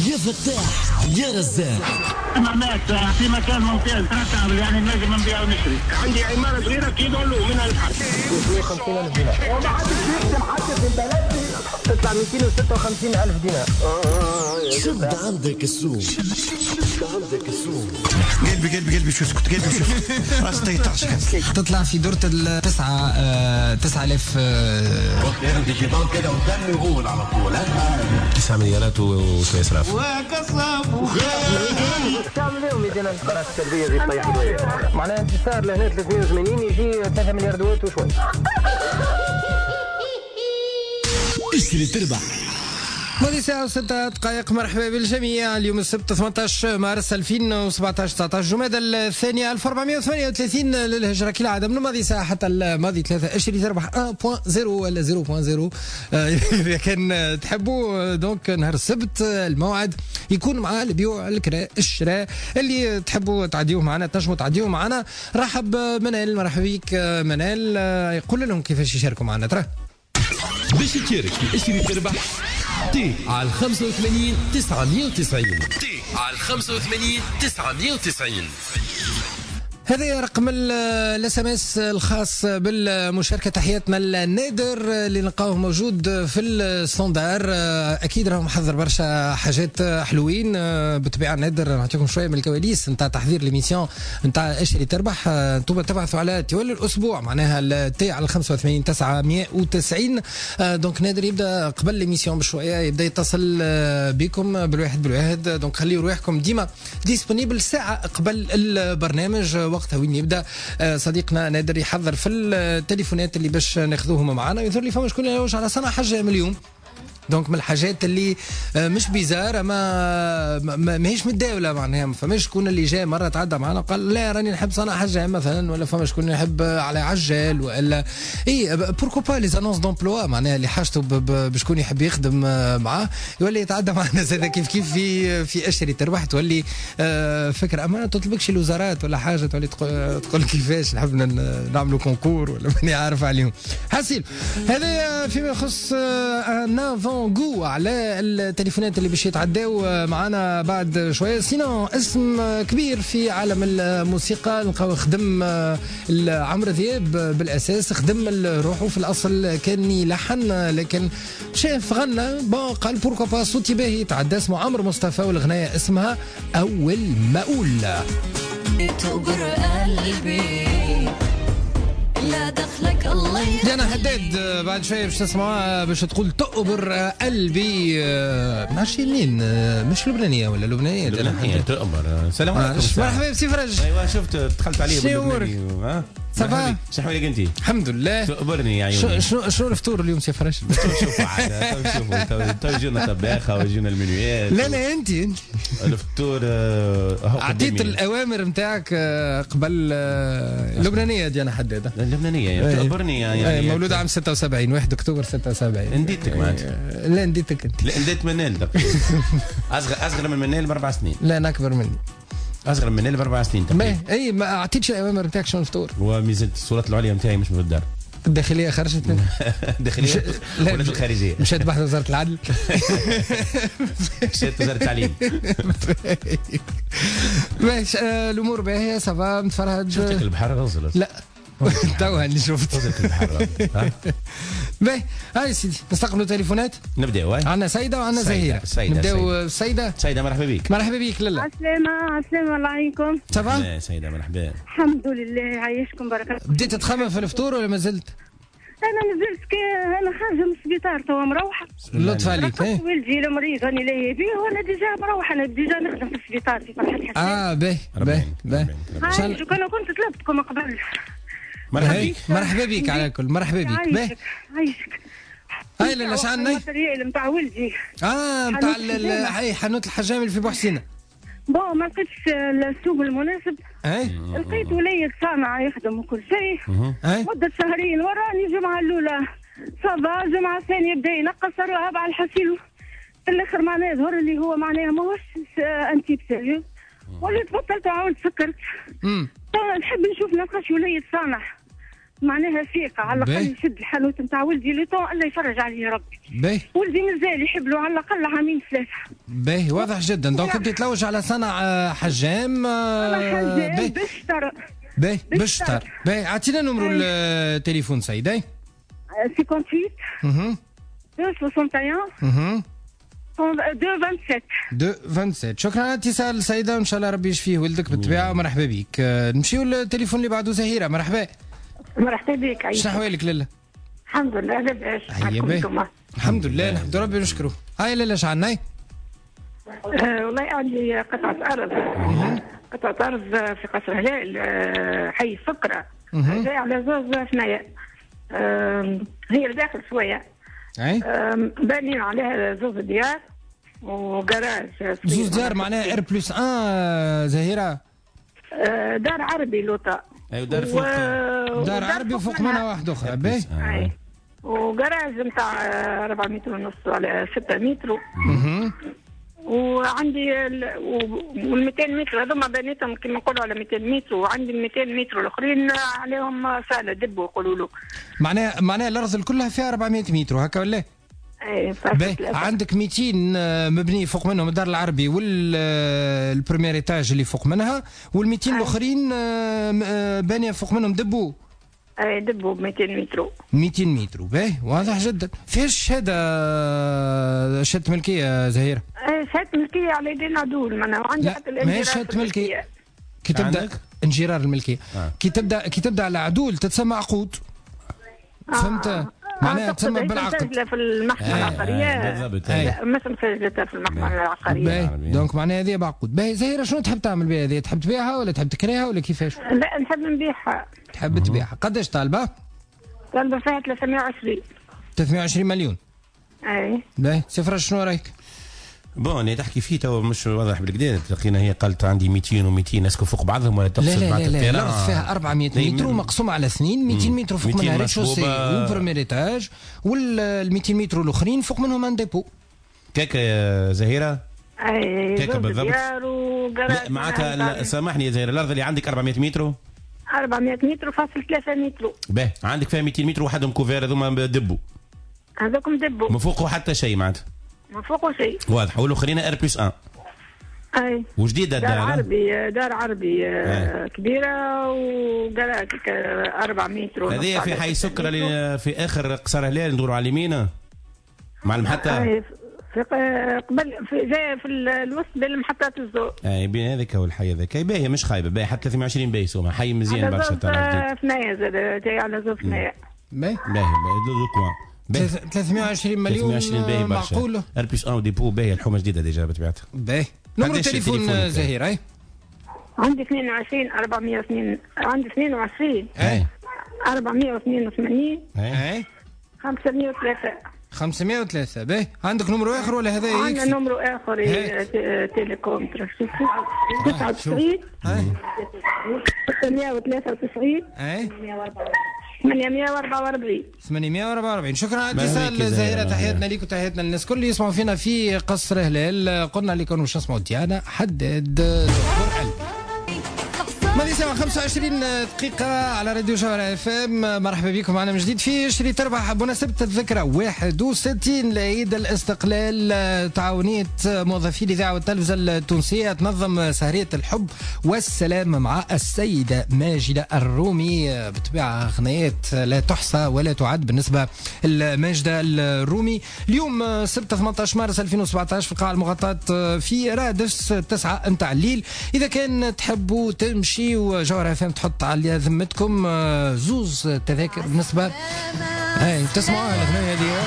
يا فتاح يا رزاق. معناتها في مكان ممتاز ترتب يعني نجم نبيع ونشري. عندي عمارة صغيرة كيلو منها الحق 250,000 دينار وما حدش يكتب حتى في البلد تطلع 256,000 دينار. شد عندك السوق، شد عندك السوق. قلبي شو اسكت قلبي شو راس تيطرش تطلع في دورة التسعة 9,000 غير ديجيتال كده قدامي يقول على طول 9 مليارات وشوية سلاف وقصب تعمل لهم 200,000 قناة سلبية زي الطيح شوية. معناها انت صار لهنا 380 يجي 3 مليار دوات وشوي. اشتري تربح. ماضي ساعة و6 دقائق. مرحبا بالجميع. اليوم السبت 18 مارس 2017 19 جمادى الثانية 1438 للهجرة كالعادة. من الماضي ساعة حتى الماضي 3 اشتري تربح 1.0 ولا 0.0 إذا كان تحبوا. دونك نهار السبت الموعد يكون مع البيوع الشراء اللي تحبوا تعديوه معنا تنجموا تعديوه معنا. رحب منال. مرحبا بك منال. يقول لهم كيفاش يشاركوا معنا. ترى باش تشارك في اشتري تربح تي على 85 990 تي على 85 990. هذا رقم الاس ام اس الخاص بالمشاركه. تحياتنا النادر اللي نلقاوه موجود في الستاندار. اكيد راهو محضر برشا حاجات حلوين. بالطبيعه نادر نعطيكم شويه من الكواليس نتاع تحضير ليميسيون نتاع اشتري تربح. انتم تبعثوا على تولي الاسبوع معناها التي على 85 990. دونك نادر يبدا قبل ليميسيون بشويه يبدا يتصل بكم بالواحد. دونك خليوا رواحكم ديما ديسپونيبل ساعه قبل البرنامج. وقتها وين يبدا صديقنا نادر يحضر في التليفونات اللي باش ناخذوهم معنا. يظهر لي فما شكون يلوج على صنع حاجه من اليوم. دونك من الحاجات اللي مش بيزار ماهيش متداوله معناها. فما شكون اللي جاء مره تعدى معنا قال لا راني نحب صنع حاجه مثلا. ولا فما شكون يحب على عجال ولا اي بوركو با لي زانونس دومبلوا معناها اللي حاجته بشكون يحب يخدم معاه يولي يتعدى معنا زاد كيف في اشتري تربح. تولي فكره اما ما تطلبكش الوزارات ولا حاجه تولي تقول كيفاش نحب نعملوا كونكور ولا ماني عارف عليهم حسيل. هذا فيما يخص نافون جو على التليفونات اللي باش يتعداو معنا بعد شويه. سينو اسم كبير في عالم الموسيقى نلقاو خدم عمرو دياب بالاساس. خدم روحه في الاصل كان يلحن لكن شاف غنى قال بوركو با صوتي باهي يتعدى. اسمه عمرو مصطفى والاغنيه اسمها اول ما اقول. تقبر قلبي لا دخلك الله. ديانا حداد بعد شويه باش تسمعوها باش تقول تقبر قلبي. ماشي منين مش لبنانيه ولا لبنانيه؟ لبنانيه تقبر. السلام عليكم. مرحبا بسي فرج. ايوه شفت دخلت عليه باللبناني. ها صافا شو حوالك انت؟ الحمد لله. تقبرني يا عيوني. شنو الفطور اليوم سي فرج؟ شوفوا عاد شوفوا يجونا طباخه ويجونا المنيوات. لا انت الفطور اعطيت الاوامر نتاعك قبل اللبنانيه ديانا حداده. اللبنانيه تقبرني يعني مولوده عام 76 1 اكتوبر 76. نديتك معناتها. لا نديتك انت. لا نديت منال اصغر من منال ب4 سنين. لا انا اكبر مني. اصغر من منال ب4 سنين تقريبا. اي ما اعطيتش الاوامر نتاعك شنو الفطور. وميزه الصورات العليا نتاعي مش في الدار. الداخليه خرجت منها. الداخليه ولا في الخارجيه؟ مشات بحث وزاره العدل. مشات وزاره التعليم. باش الامور باهيه صافا متفرهد. شفتك البحر غزل؟ لا توها اللي شفت. غزلت البحر. باهي هاي سيدي نستقبلوا تليفونات. نبداو. عندنا سيده وعندنا زهيره. نبداو سيده. سيده مرحبا بك. مرحبا بك. لاله عسلامة الله عليكم. صافا سيده مرحبا. الحمد لله عايشكم بركة. بديت تخمم في الفطور ولا ما زلت؟ انا مازلت انا خارجه من السبيطار توا مروحه. لطف عليك. والدي مريض راني لاهيه بيه وانا ديجا مروحه. انا ديجا نخدم في السبيطار في فرحة حسين. باهي عايشك. انا كنت طلبتكم قبل. مرحبا بك على كل. مرحبا بك. عايشك. هاي لا شعنا الماتريال نتاع ولدي. نتاع هاي حانوت الحجام اللي في بوحسينه. ما لقيتش السوق المناسب. لقيت وليد صانع يخدم وكل شيء. مدة شهرين وراني الجمعة الأولى صبا الجمعة الثانية بدا ينقص الرهاب الحصيل. في الآخر معناه يظهر اللي هو معناه ماهوش أنتي بسيريو. وليت بطلت وعاودت سكرت. نحب نشوف نلقاش وليد صانع معناها ثقة على الأقل يشد الحانوت نتاع ولدي لوطون الله يفرج عليه ربي. باهي. ولدي مازال يحب له على الأقل عامين 3. باهي واضح جدا. دونك أنت تلوج على صنع حجام. حجام بشتر. باهي بشتر. باهي أعطينا نمرو التليفون سيدي. 58 261 227. شكرا على الاتصال سيدة، وإن شاء الله ربي يشفيه ولدك بالطبيعة ومرحبا بك. نمشيو للتليفون اللي بعده. زهيرة مرحبا. مرحبا بك. شنو أحوالك لله؟ الحمد لله لاباس. الحمد لله نحمد ربي ونشكره. هاي لاله شعلنا. والله عندي قطعة أرض. قطعة أرض في قصر هلال حي فكرة. جاي على زوز ثنايا. هي الداخل شوية. بانين عليها زوز ديار وجراج. زوز ديار معناها ار بلس 1 زهيرة. دار عربي لوطا. ايوه دار فوق. دار عربي وفوق منها واحدة أخرى. باهي. وجراج نتاع 4 متر ونص على 6 متر. وعندي وال 200 متر هذوما بنيتهم كما نقولوا على 200 متر، وعندي ال 200 متر الاخرين عليهم صاله دب يقولوا له. معناها الارض كلها فيها 400 متر هكا ولا؟ اي عندك 200 مبني فوق منهم الدار العربي والبريمير ايتاج اللي فوق منها، وال 200 الاخرين بانيه فوق منهم دبو. اي دبوا ب 200 متر. 200 متر. باهي واضح جدا. فيها شهاده ملكيه زهيره؟ شهاده ملكيه على يدين عدول. ما انا عندي حتى الانجرار. ما شهاده ملكيه كي تبدا انجرار الملكيه كي تبدا على عدول تتسمى عقود. فهمت؟ معناها تسمى بالعقد. مسجله في المحكمه العقاريه. بالضبط. مش مسجله في المحكمه العقاريه. دونك معناها هذه بعقود. باهي زهيره شنو تحب تعمل بها هذه؟ تحب تبيعها ولا تحب تكريها ولا كيفاش؟ لا نحب نبيعها. تحب تبيعها. قداش طالبه؟ طالبه فيها 320. 320 مليون. اي. باهي سفرة شنو رايك؟ بون تحكي فيه تو مش واضح بالكدا. تلقينا هي قالت عندي 200 و200 اسكو فوق بعضهم ولا تقصد لا الارض فيها 400 متر ومقسومه على سنين. 200 متر فوق منها ريتشوسي وبريمير ايتاج، وال 200 متر الاخرين فوق منهم ان ديبو. كيكا يا زهيره؟ اي كيكا بالضبط. معناتها سامحني يا زهيره، الارض اللي عندك 400 متر؟ 400 متر فاصل 3 متر. باهي عندك فيها 200 متر وحدهم كوفير هذوما دبوا. هذوكم دبوا. ما فوقه حتى شيء معناتها. ما فوقه شيء. واضح. والاخرين ار بلس 1. اي. وجديده الدار. دار عربي كبيره وجراج 4 متر. هذه في حي سكر اللي في اخر قصر هلال ندوروا على اليمين مع المحطه. في قبل جايه في الوسط بين محطات الزور. اي بين هذاك والحي هذاك. باهي مش خايبه. باهي حتى 28 باهي سوما حي مزيان برشا تاع ثنايا زاد جاي على زوج ثنايا. باهي 320 مليون معقوله. ار بلس 1 وديبو. باهي الحومه جديده ديجا بطبيعتها. باهي نمرو تليفون زهير. اي عندي 22 402. عندي 22 482 503. 503. باهي عندك نمرو اخر ولا هذا يكفي؟ عندنا نمرو اخر تيليكوم 99 693 844. شكرا على الاتصال زهيرة. تحياتنا ليك وتحياتنا للناس كل اللي يسمعوا فينا في قصر هلال. قلنا لكم واش نسمعوا ديانا حدد دكتور قلبي. ماضي ساعة 25 دقيقة على راديو جوهرة اف ام. مرحبا بكم معنا من جديد في شري تربح بمناسبة الذكرى 61 لعيد الاستقلال. تعاونية موظفي الإذاعة والتلفزة التونسية تنظم سهرية الحب والسلام مع السيدة ماجدة الرومي. بطبيعة غنيات لا تحصى ولا تعد بالنسبة لماجدة الرومي. اليوم 6-18 مارس 2017 في القاعة المغطاة في رادس 9 نتاع الليل. إذا كان تحبوا تمشي وجوهرة فهم تحط على ذمتكم زوز تذاكر بالنسبة تسمعوها الأغنية هذه.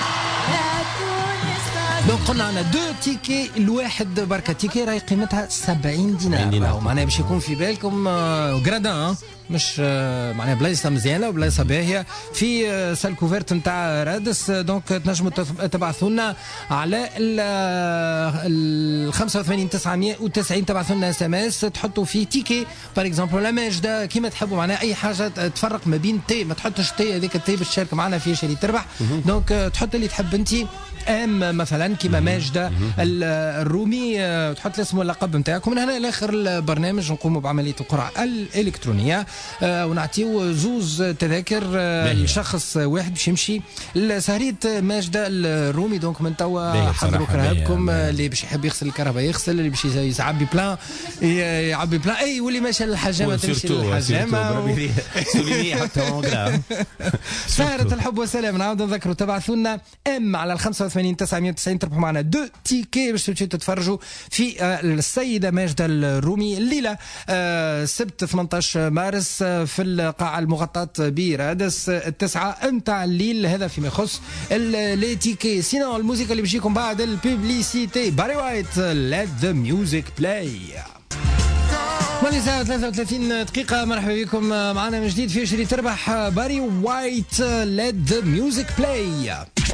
دونك قلنا عنا 2 تيكي الواحد بركة. تيكي راهي قيمتها 70 دينار. معناها باش يكون في بالكم غرادان مش معناها بلايصه مزيانه وبلايصه باهيه في سال كوفرت نتاع رادس. دونك تنجموا تبعثوا لنا على ال 85 990 تبعثوا لنا اس ام اس تحطوا فيه تيكي بار اكزومبل لا ماجده كيما تحبوا. معناها اي حاجه تفرق ما بين تي. ما تحطش تي هذيك التي باش تشارك معنا في شري تربح. دونك تحط اللي تحب انت. ام مثلا كيما ماجدة الرومي، تحط الاسم واللقب نتاعكم. من هنا لاخر البرنامج نقوموا بعملية القرعة الإلكترونية ونعطيو زوز تذاكر لشخص واحد باش يمشي لسهرية ماجدة الرومي. دونك من توا حضروا كرهبكم، اللي باش يحب يغسل الكهرباء يغسل، اللي باش يعبي بلان يعبي بلان، اي واللي ماشي للحجامة تمشي للحجامة. سهرة الحب والسلام. نعاود نذكروا تبعثوا لنا ام على 85 990 تربحوا معنا 2 تيكي باش تتفرجوا في السيدة ماجدة الرومي الليلة سبت 18 مارس في القاعة المغطاة برادس 9 متاع الليل. هذا فيما يخص لي تيكي. سينو الموسيقى اللي بيجيكم بعد الببليسيتي. باري وايت let the music play. مالي ساعة 33 دقيقة. مرحبا بكم معنا من جديد في شري تربح باري وايت let the music play.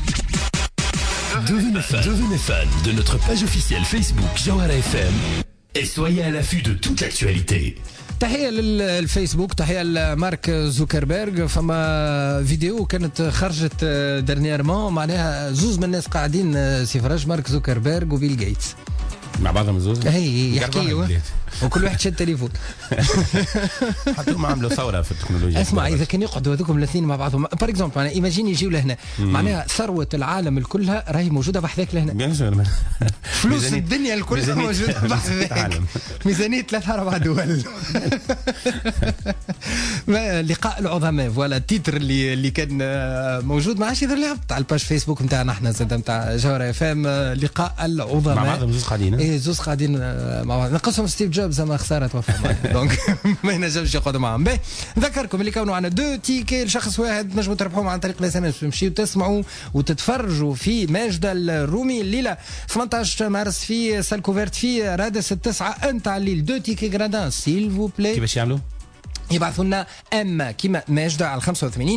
Devenez fan de notre page officielle Facebook Jawhara FM et soyez à l'affût de toute l'actualité. تحية للفيسبوك، تحية لمارك زوكربيرغ. فما فيديو كانت خرجت درنييرمون معناها زوز من الناس قاعدين سيفراج مارك زوكربيرغ وبيل جيتس مع بعضهم زوز هي يحكيوا وكل واحد شد تليفون. حتى هم عملوا ثوره في التكنولوجيا. اسمع اذا كان يقعدوا هذوكم الاثنين مع بعضهم بار اكزومبل معناها ايماجين يجيو لهنا معناها ثروه العالم كلها راهي موجوده بحذاك لهنا. بيان سور فلوس الدنيا كلها موجوده بحذاك. ميزانيه 3-4 دول. لقاء العظماء فوالا التيتر اللي كان موجود ما عادش يدير لي هبط على الباج فيسبوك نتاعنا احنا زاد نتاع جوهرة اف ام. لقاء العظماء مع بعضهم زوز قاعدين. ايه زوز قاعدين مع بعض. نقصهم ستيف جوبز اما خساره توفى دونك ما ينجمش يقعدوا معهم. باهي نذكركم اللي كانوا عندنا 2 تيكي لشخص واحد نجموا تربحوهم عن طريق الاس ام اس. تمشيوا تسمعوا وتتفرجوا في ماجدة الرومي الليله 18 مارس في سال كوفرت في رادس 9 نتاع الليل. 2 تيكي غرادان سيل فو بلاي. كيفاش يعملوا؟ يبعثوا لنا ام كيما ماجدة على 85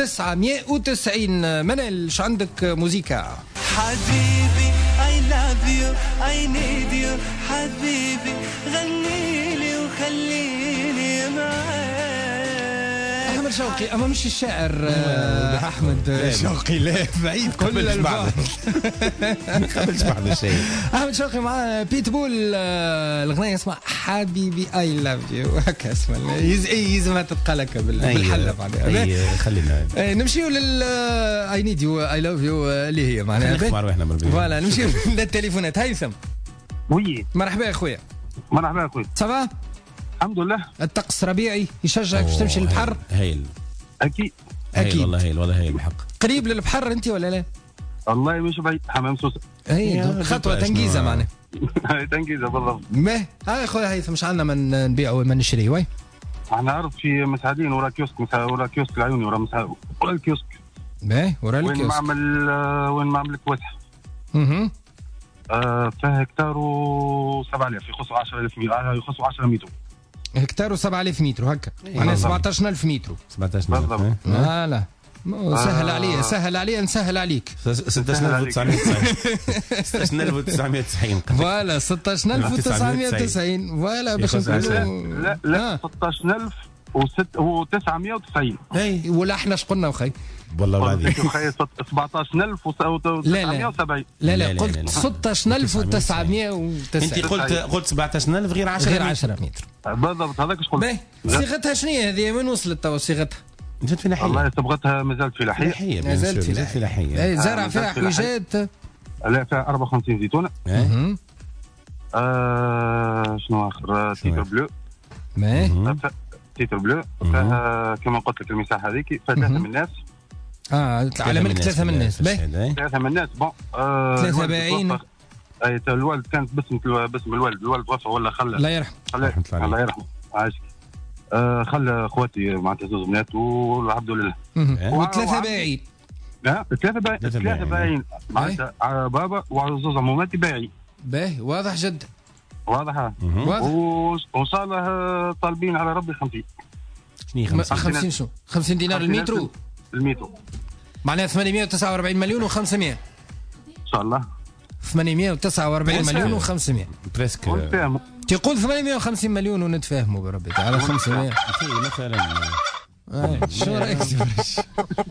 990. منال عندك موسيقى؟ حبيبي I love you I need you حبيبي غني لي وخليني معاك. أحمد شوقي أما مش الشاعر أحمد شوقي لا بعيد كل البعض. قبلش بعض الشيء. أحمد شوقي مع بيتبول الأغنية اسمها حبيبي I love you هكا اسمها يزمها تتقلك بالحلة بعدها. خلينا نمشيو لل I need you I love you اللي هي معناها فوالا. نمشيو للتليفونات. هيثم وي مرحبا يا خويا. مرحبا يا خويا. صافا الحمد لله. الطقس ربيعي يشجعك باش تمشي للبحر؟ هايل اكيد اكيد والله هايل والله هايل بحق. قريب للبحر انت ولا لا؟ والله مش بعيد. حمام سوسه. اي خطوه تنجيزه معناها. تنجيزه بالضبط. ما هاي خويا هيثم مش عندنا من نبيعه وما نشريه وي. احنا عرض في مساعدين ورا كيوسك ورا كيوسك العيوني ورا الكيوسك. باهي ورا الكيوسك. وين معمل واسع. فيه هكتار و7000 يخصوا 10000 يخصوا 10 متر. هكتار و7000 متر هكا معناها 17000 متر. 17000 بالضبط. لا سهل عليا سهل عليا نسهل عليك. 16990 فوالا 16990 فوالا باش نقولوا لا 16990 اي ولا احنا اش قلنا وخي والله العظيم 17970. لا قلت 16990. انت قلت 17000 غير 10 متر بالضبط. هذاك اش قلت. صيغتها شنو هذه وين وصلت توا صيغتها؟ جات في لحية. والله صبغتها مازالت في لحية. مازالت في لحية. اي زرع فيها حويجات. لا فيها 54 زيتونة. شنو اخر تيتر بلو. تيتر بلو فيها كما قلت لك المساحة هذيك فيها 3 من الناس. على ملك 3 من الناس. 3 من الناس. بون 3 بايعين. اي الوالد كانت باسم الوالد توفى ولا خلى الله يرحمه. الله يرحمه عايشك. خلى اخواتي معناتها 2 بنات والعبد لله. و3 بايعين. لا 3 بايعين معناتها بابا وزوز عموماتي بايعين. باهي واضح جدا. واضح. وصاله طالبين على ربي 50. شنو 50 شنو 50 دينار المترو معناها 849 مليون و500 ان شاء الله. 849 مليون و500 بريسك. تقول 850 مليون ونتفاهموا بربي على 500 مثلا. شو رايك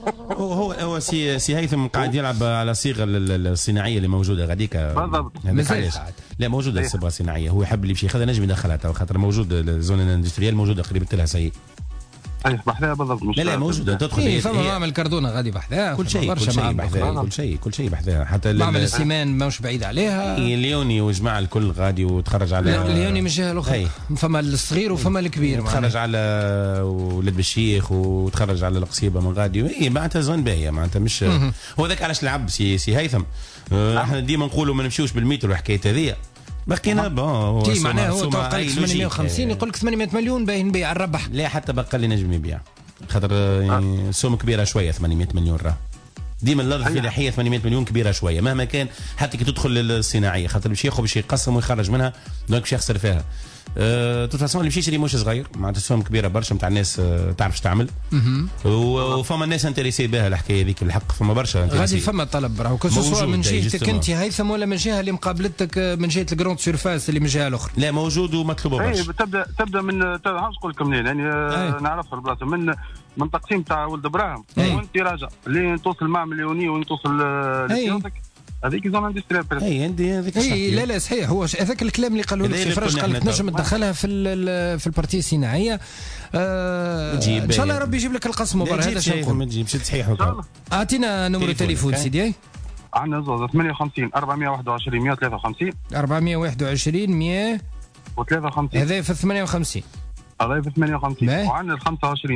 هو سي هيثم قاعد يلعب على الصيغه الصناعيه اللي موجوده غاديك بالضبط. لا موجوده الصبغه الصناعيه، هو يحب اللي يمشي ياخذها نجم يدخلها تو خاطر موجود الزون الاندستريال موجوده قريب لها سي. اي بحذاها بالضبط. لا موجوده تدخل فما معمل كردونه غادي بحذاها كل شيء كل شيء بحذاها حتى معمل السيمان ماهوش بعيد عليها. ليوني وجماعه الكل غادي وتخرج على ليوني من الجهه الاخرى فما الصغير وفما الكبير تخرج على ولد بالشيخ وتخرج على القصيبه من غادي. اي معناتها زون باهيه معناتها مش هو ذاك علاش لعب سي هيثم. احنا ديما نقولوا ما نمشيوش بالمتر والحكايه هذيا بقينا بون معناها هو توقع 850 يقول لك 800 مليون باين نبيع الربح. لا حتى بقى لي نجم يبيع خاطر سوم كبيره شويه 800 مليون راه ديما اللفظ في الحيه 800 مليون كبيره شويه مهما كان حتى كي تدخل للصناعيه خاطر باش ياخذ باش يقسم ويخرج منها دونك باش يخسر فيها. توت فاسون اللي باش يشري مش صغير معناتها سوم كبيره برشا نتاع الناس تعرفش تعمل وفما الناس انتريسي بها الحكايه هذيك الحق فما برشا غادي فما طلب راهو كسوا من جهتك انت هيثم ولا من جهه اللي مقابلتك من جهه الجروند سيرفاس اللي من جهه الاخرى. لا موجود ومطلوبه برشا. تبدا من نقول لكم منين يعني نعرف البلاصه من تقسيم تاع ولد ابراهيم وانت راجع اللي توصل مع مليوني وين توصل لسيوتك هذيك زون اندستريال. اي عندي هذيك لا صحيح هو هذاك الكلام اللي قالوا لك فرج قال لك نجم تدخلها في البارتيه الصناعيه. ان شاء الله ربي يجيب لك القسم وبر هذا شنو نقول. ما تجيبش تصحيح اعطينا نمرو تليفون سيدي. عندنا زوز 58 421 153 421 153 هذا في 58 هذا في 58 وعندنا ال 25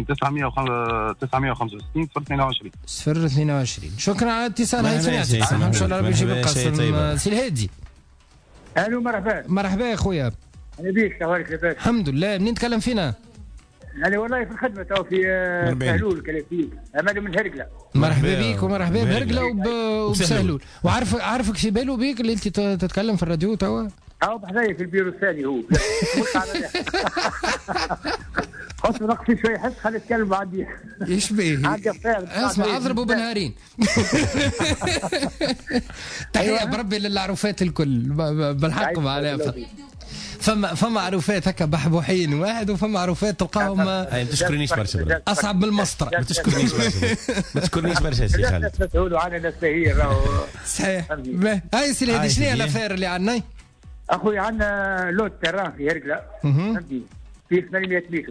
965 0 22 شكرا على الاتصال هيثم ان شاء الله ربي يجيب القسم. سي الهادي الو مرحبا يا خويا. انا بيك اخبارك لاباس؟ الحمد لله. منين نتكلم فينا؟ انا والله في الخدمه تو في سهلول كلاسيك امل من هرقله. مرحبا بك ومرحبا بهرقله وبسهلول. وعارفك في باله بيك اللي انت تتكلم في الراديو توا؟ بحذايا في البيرو الثاني هو خاص نقصي شوي حس خلي نتكلم بعديه. ايش بيه؟ اسمع اضربوا بنهارين. تحيه بربي للعروفات الكل بالحق معناها فما عروفات هكا بحبوحين واحد وفما عروفات تلقاهم ما تشكرنيش برشا اصعب من المسطره. ما تشكرنيش برشا سي خالد. تقولوا عنا ناس باهيين صحيح. هاي سي الهادي شنو هي الافير اللي عندنا؟ اخوي عندنا لوت تيران في هرقله فهمتني فيه 800 متر.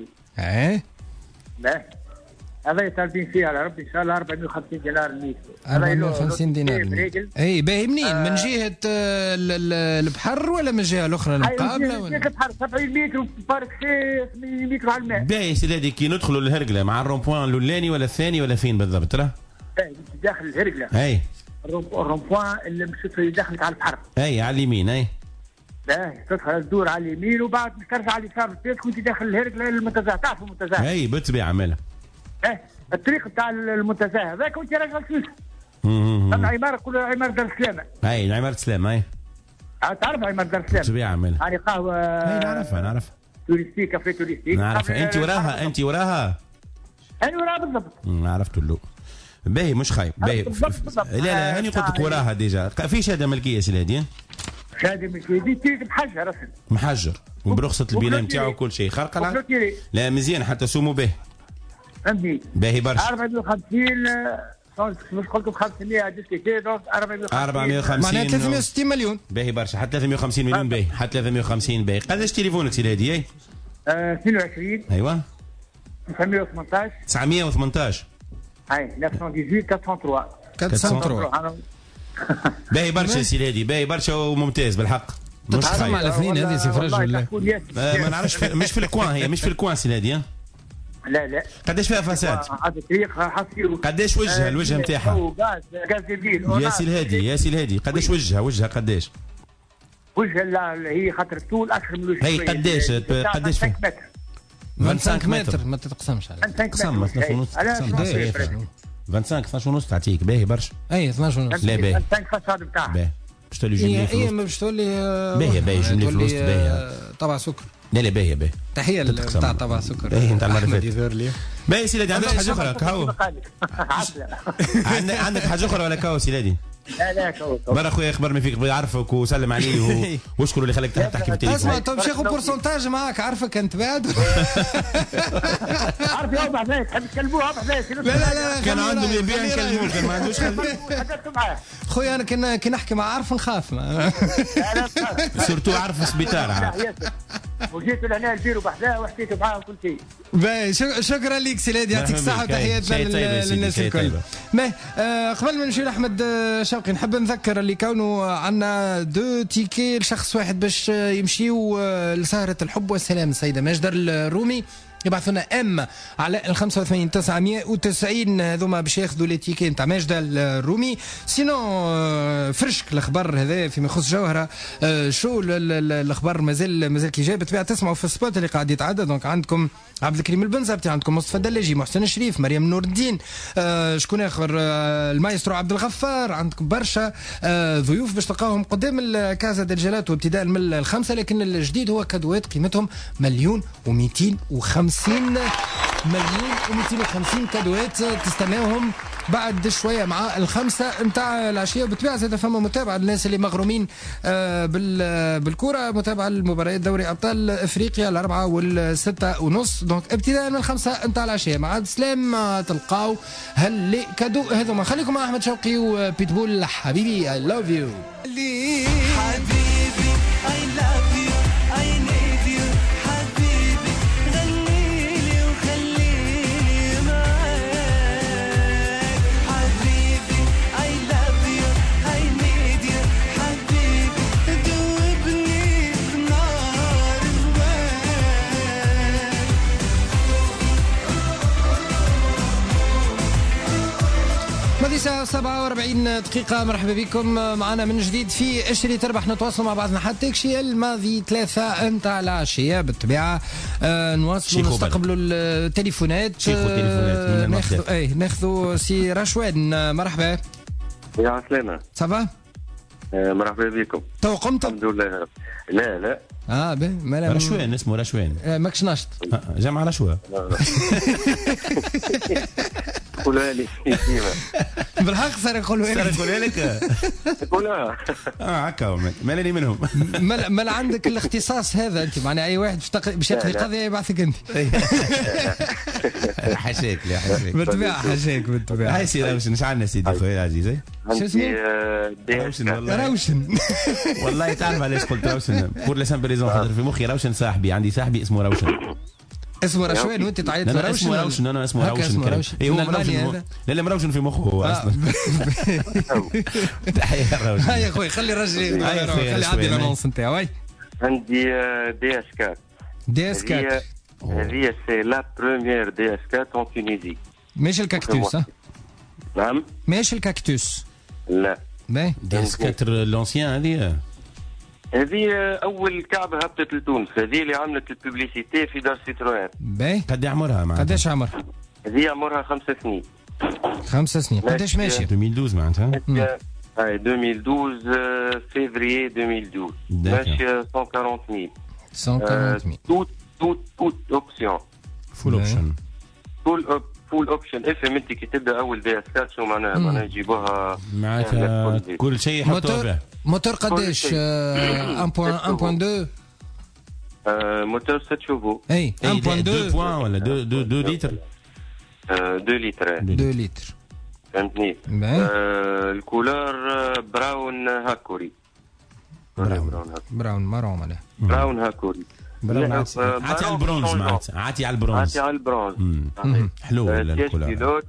هذا طالبين فيه على ربي ان شاء الله 450 دينار المتر. 450 دينار. اي باهي منين؟ من جهه البحر ولا من الجهه الاخرى المقابله؟ من جهه البحر 70 متر وبارك 8 متر على الماء. باهي سي هذيك كي ندخلوا للهرقله مع الرومبوان الاولاني ولا الثاني ولا فين بالضبط ترى؟ داخل الهرقله. اي الرومبوان اللي مشيت دخلت على البحر. اي على اليمين. اي تدخل تدور على اليمين وبعد ترجع على اليسار بيتك وانت داخل الهرقله للمنتزه. تعرف المنتزه؟ اي بالطبيعه عملها. الطريق بتاع المنتزه هذاك وانت راجع لسويسرا. اما عماره كلها عماره دار السلامه. اي عماره السلامه. اي تعرف عماره دار السلامه؟ بالطبيعه عملها. يعني قهوه. اي نعرفها. توريستيك كافيه توريستيك. نعرفها. انت وراها. انا وراها بالضبط. عرفت له. باهي مش خايب. باهي. لا هاني قلت لك وراها ديجا. في شهاده ملكيه سي الهادي؟ شهاده ملكيه دي محجر اصلا. محجر وبرخصه البناء نتاعو وكل شيء خرق. لا مزيان حتى سومو باهي. فهمتني. باهي برشا. 450 مش قلت 500 ديسكيتي دونك 450 معناها 360 مليون. باهي برشا حتى 350 مليون باهي حتى 350 باهي. قداش تليفونك سي الهادي؟ 22 ايوه 918 اي 918 403 باهي برشا سي الهادي باهي برشا وممتاز بالحق. مش خايف على الاثنين هذه سي فرج ولا ما نعرفش مش في الكوان هي مش في الكوان سي الهادي. لا قداش فيها فساد؟ قداش وجهها الوجه نتاعها؟ يا سي الهادي قداش وجهها قداش؟ وجهها هي خاطر الطول اكثر من الوجه. هي قداش فيها؟ 25 متر ما تتقسمش على 25 متر 12 ونص 12 ونص تعطيك باهي برشا. اي 12 ونص. لا باهي 25 بتاعها باهي باش تولي جمله فلوس. ما باش تولي باهي جمله فلوس باهي طبع سكر. لا باهي تحيه نتاع طبع سكر. باهي نتاع المعرفات باهي سيدي. عندك حاجه اخرى كهو؟ عندك حاجه اخرى ولا كهو سيدي؟ لا برا خويا اخبر ما فيك، يعرفك وسلم عليه واشكره اللي خليك تحكي بالتليفون. اسمع طب شيخ بورسنتاج معاك عارفك انت بعد. عارف يا ابو حذاك تحب تكلموه ابو حذاك. لا كان عندهم يبيع نكلموه، كان ما عندوش خويا انا كي نحكي مع عارف نخاف. لا سورتو عارف سبيطار. وجيت لهنا البيرو بحذاه وحكيت معاه كل شيء. باهي شكرا لك سيدي، يعطيك الصحة وتحياتنا للناس الكل. قبل ما نمشي لأحمد شوقي نحب نذكر اللي كونوا عندنا 2 تيكي لشخص واحد باش يمشيو لسهرة الحب والسلام السيدة ماجدة الرومي. يبعثوا لنا ام على 85 990 هذوما باش ياخذوا لي تيكي نتاع ماجدة الرومي. سينو فرشك الخبر هذا فيما يخص جوهره شو الاخبار مازال كي جاي بطبيعه تسمعوا في السبوت اللي قاعد يتعدى. دونك عندكم عبد الكريم البنزرتي، عندكم مصطفى الدلاجي، محسن الشريف، مريم نور الدين، شكون اخر، المايسترو عبد الغفار. عندكم برشا ضيوف باش تلقاوهم قدام الكازا ديل جيلاتو ابتداء من 5. لكن الجديد هو كادوات قيمتهم 1,250 كادوات تستناوهم بعد شويه مع 5 نتاع العشيه. وبالطبيعه زاد فما متابعه للناس اللي مغرومين بالكره، متابعه لمباريات دوري ابطال افريقيا 4 و6:30. دونك ابتداء من 5 نتاع العشيه مع سلام تلقاو هاللي كادو هذوما. خليكم مع احمد شوقي وبيتبول حبيبي اي لاف يو. حبيبي اي لاف يو اي نيد يو حبيبي غني لي وخليني معاك. حبيبي اي لاف يو اي نيد يو حبيبي دوبني في نار هواك. ماضي ساعة 47 دقيقة. مرحبا بكم معنا من جديد في اشتري تربح. نتواصلوا مع بعضنا حتى كشي الماضي 3 نتاع العشية بالطبيعة. نواصلوا نستقبلوا التليفونات. ناخذوا سي رشوان. مرحبا يا عسلامة. صافا. مرحبا بكم. تو قمتم؟ الحمد لله. لا به رشوان اسمه رشوان. ماكش نشط. جمع رشوة. قولها لي بالحق صار يقولوا لك قولها هكا مالني منهم. مال عندك الاختصاص هذا انت معناها اي واحد باش يقضي قضيه يبعثك انت. حاشاك بالطبيعه حاشاك بالطبيعه. هاي سي روشن ايش عندنا سيدي خويا العزيز؟ شو اسمه؟ روشن. والله تعرف علاش قلت روشن؟ بور لا سامبل ريزون خاطر في مخي روشن صاحبي، عندي صاحبي اسمه روشن. اسمه رشوان وانت تعيط له روشن؟ اسمه روشن. انا اسمه روشن. اي هو مروشن. لا مروشن في مخه هو اصلا. تحيه روشن. هاي يا خويا خلي الراجل خلي عادي الانونس نتاعو. عندي دي اس 4. دي اس 4 هذه سي لا بروميير دي اس 4 en Tunisie. مش الكاكتوس؟ نعم مش الكاكتوس. لا باهي دي اس 4 لونسيان هذه اول كعبه هبطت لتونس. هذه اللي عملت الببليسيتي في دار سيتروين. باهي قد عمرها معناتها؟ قداش عمرها؟ هذه عمرها 5 سنين. 5 سنين. قداش ماشي؟ 2012 معناتها. 2012 février 2012. ماشي 140,000. 140,000. توت اوبسيون. فول اوبشن. فول اوبشن. افهم انت كي تبدا اول دي اس 4 شو معناها يجيبوها معناتها كل شيء يحطوه فيه. موتور قداش؟ 1.2 موتور 7 شوفو. اي 1.2 ولا 2 لتر. 2 لتر. 2 لتر فهمتني. الكولور براون هاكوري. براون مارون معناها. براون هاكوري. عاتي على البرونز معناتها. عاتي على البرونز. حلو الكولور. بيلوت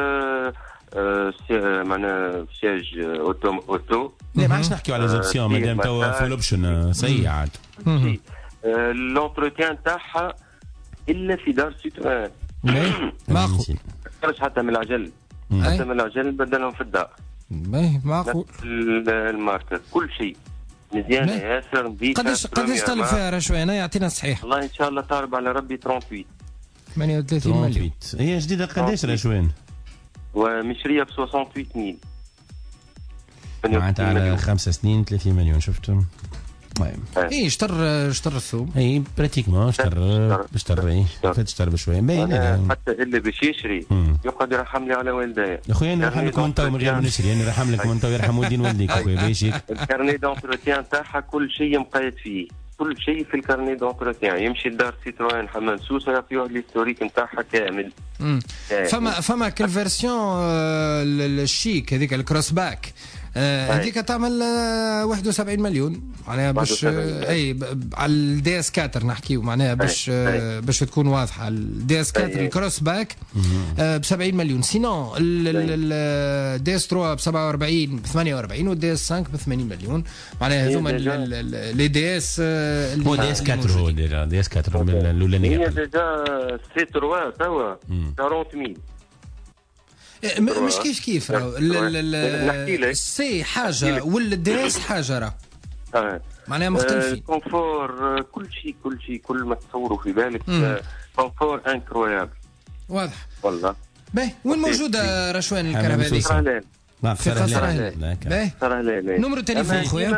معناها سياج اوتو. لا ما عادش نحكيو على زوبسيون مادام توا فول اوبشن سيء عاد. لونتروتيان تاعها الا في دار سيتروين. معقول. خرج حتى من العجل. حتى من العجل بدلهم في الدار. معقول. الماركه كل شيء مزيانه ياسر نظيفه. قداش طلب فيها رشوانه يعطينا صحيح؟ والله ان شاء الله تهرب على ربي 38 مليون. هي جديده قداش رشوان؟ ومشريه ب 68,000 معناتها على 5 سنين 30 مليون. شفتم اي اشتر الثوم. اي براتيكمون اشتر بشويه باين. حتى اللي باش يشري يقعد يرحم لي على والداي. يا خويا انا نرحم لكم انت من غير ما نشري، انا نرحم لكم انت ويرحم والدين والديك اخويا بايشيك. الكارني دونتروتيان تاعها كل شيء مقيد فيه، كل شيء في الكارني دونتروتيان. يمشي لدار سيتروين حمام سوسه يعطيوه الهيستوريك نتاعها كامل. فما كل فيرسيون الشيك هذيك الكروس باك هذيك تعمل 71 مليون معناها باش اي على الدي اس 4 نحكيو معناها باش تكون واضحه. الدي اس 4 الكروس باك ب 70 مليون. سينون الدي اس 3 ب 47 ب 48 والدي اس 5 ب 80 مليون معناها هذوما لي دي اس. هو دي اس 4 هو دي اس 4 الاولانيه. هي ديجا سي 3 توا 40000 مش كيف راهو السي حاجه والدي اس حاجه راه معناها مختلفين. كونفور كل ما تصوروا في بالك. كونفور انكرويابل واضح والله. باهي وين موجوده رشوان الكهرباء هذيك؟ في قصر هلال. باهي نمرو تليفون خويا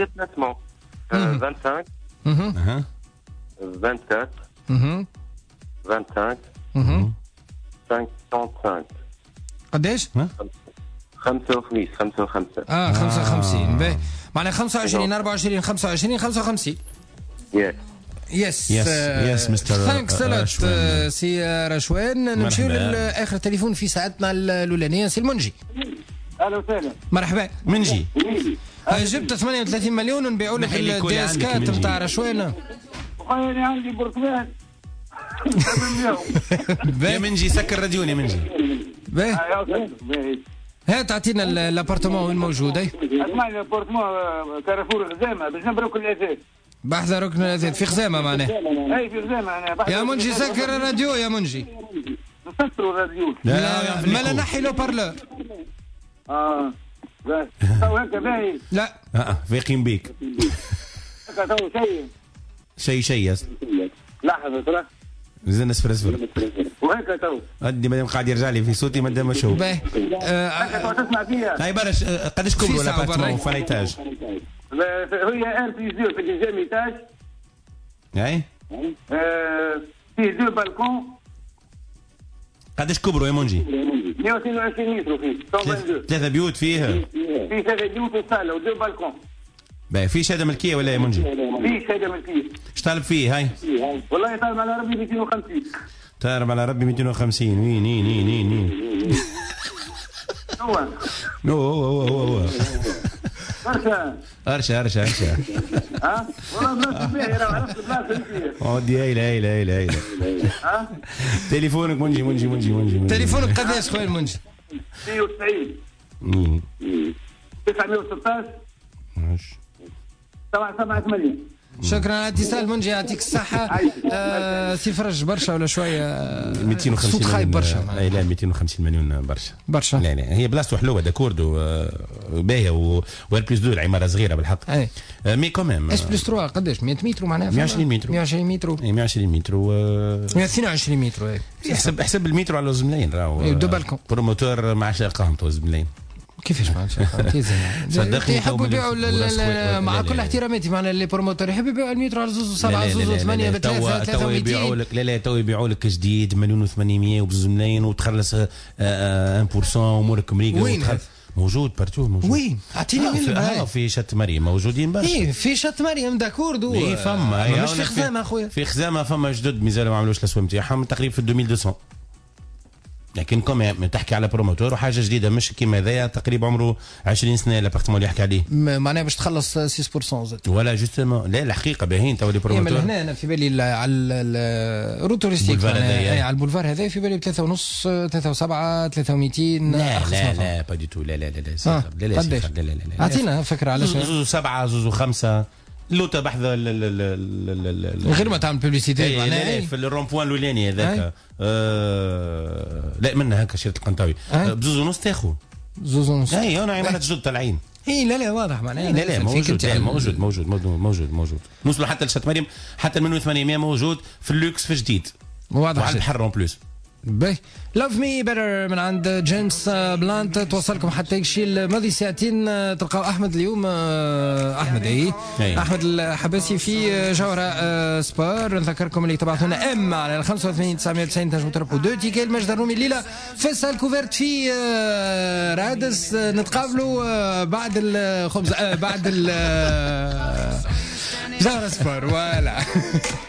25 24 25 55. قداش؟ 55. 55 باهي معناها 25 24 25 55. يس مستر ثانكس لوت سي رشوان. نمشيو لاخر تليفون في ساعتنا الاولانيه سي المنجي. اهلا وسهلا. مرحبا منجي. جبت 38 مليون ونبيعوا لك الدي اس 4 نتاع رشوان. انا عندي برطمان يا منجي سكر راديون يا منجي. باهي هات تعطينا الابارتمون وين موجود. اسمعني الابارتمون كارفور خزامه بجنب ركن الاثاث. بحث ركن الاثاث في خزامه معناها. اي في خزامه انا يا منجي سكر الراديو يا منجي. نسكروا الراديو. لا نحي لو بارلور. بس تو هكا باهي. لا فايقين بيك. هكا تو شيء لحظه ترى زين اصفر وهيك تو ادي مادام قاعد يرجع لي في صوتي مادام اشوف. باهي تسمع فيها. هاي برش قداش كبروا الابارتمون في الايتاج؟ هي ار بي زيرو في الديزيام ايتاج. اي فيه دو بالكون. قداش كبروا يا منجي؟ 122 متر فيه 122. 3 بيوت فيه 3 بيوت وصاله ودو بالكون. باهي في شهاده ملكيه ولا يا منجي؟ في شهاده ملكيه. ايش طالب فيه هاي؟ والله طالب على ربي 250. طالب على ربي 250. وين هو ارشا ها والله بلاصه باهي راه عرفت بلاصه فيها. ودي هايله ها تليفونك منجي. تليفونك قداش خويا المنجي؟ 190 916 778. شكرا على الاتصال منجي يعطيك الصحة. سي فرج برشا ولا شوية 250 صوت خايب برشا. لا 250 مليون برشا. لا هي بلاصته حلوة داكوردو باهية وال بلس 2 العمارة صغيرة بالحق. مي كوميم اس بلس 3 قداش 100 متر معناها 120 متر 120 متر 122 متر. حسب المتر على زملاين راهو دو بالكون بروموتور مع شقهم تو زملاين. كيفاش ما صدقني يحبوا يبيعوا مع كل احتراماتي معنا اللي بروموتور يحب يبيعوا المتر على زوز 7 زوز 8 ب 3 يبيعوا لك. لا تو يبيعوا لك جديد 1,800,000 وبزوز ملايين وتخلص 1% امورك مريقه. وين موجود بارتو موجود. وين اعطيني منه. في شت مريم موجودين برشا. ايه في شت مريم داكوردو. ايه فما مش في خزامه اخويا. في خزامه فما جدد مازالوا ما عملوش الاسوام نتاعهم تقريبا في 2200. لكن كم تحكي على بروموتور وحاجه جديده مش كيما هذايا تقريبا عمره 20 سنه الابارتمون اللي يحكي عليه معناها باش تخلص 6% زاد ولا جوستومون. لا الحقيقه باهيين تو لي بروموتور. هنا انا في بالي على الروت توريستيك على البولفار هذا في بالي ب 3.5 3.7 3,200. لا با دي تو. لا اعطينا فكره على زوز 7 زوز 5 لوتا بحث غير ما تعمل بوبليسيتي معناها في الرون بوان الاولاني هذاك. لا منها هكا شريت القنطاوي بزوز ونص تاخذ زوز ونص. اي انا عملت جد طالعين. اي لا واضح معناها. لا موجود نوصلوا حتى لشات مريم حتى من 800 موجود في اللوكس في جديد. واضح وعلى البحر اون بلوس باهي لاف مي بيتر من عند جيمس بلانت توصلكم حتى يكشي الماضي ساعتين. تلقاو احمد اليوم احمد احمد الحباسي في جوهره سبور. نذكركم اللي تبعثونا ام على 85 990 تنجموا تربحوا 2 تيكي المجد الرومي الليله في سال كوفرت في رادس. نتقابلوا بعد الخبز بعد جوهره سبور. فوالا